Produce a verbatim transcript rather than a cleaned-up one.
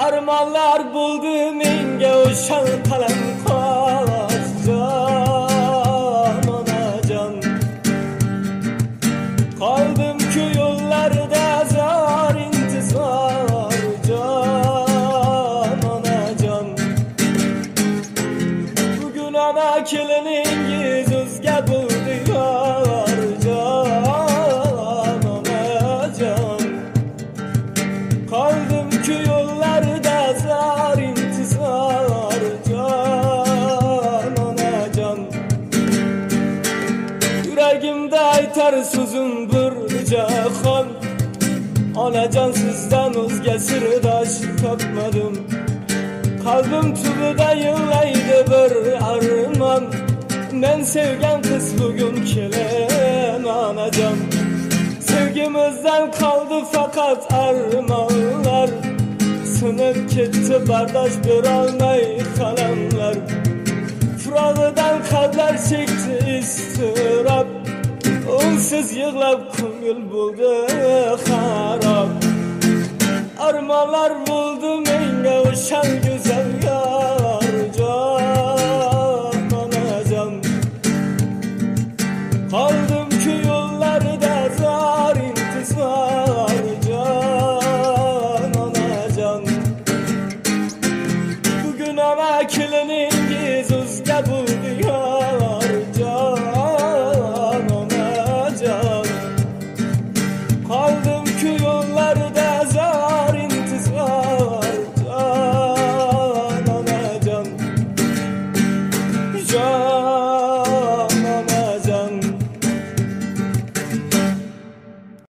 Armanlar buldu menga o'shan qalamqosh jon onajon. Qoldim-ku yo'llarda zor intizor jon onajon. Bugun ana keliningiz o'zga bo'ldi yor jon onajon. Qoldim-ku yo'llarda zor intizor jon onajon. Yuragimda aytar so'zim bir jahon. Onajon, sizdan o'zga sirdosh topmadim. Qalbim tubida yig'laydi bir armon. Men sevgan qiz bugun kelin onajon. Sevgimizdan qoldi faqat armonlar. Sinib ketdi bardosh berolmay qalamlar. Firog'idan qalblar chekdi iztirob. Unsiz yig'lab ko'ngil bo'ldi xarob. Armonlar bo'ldi menga o'shan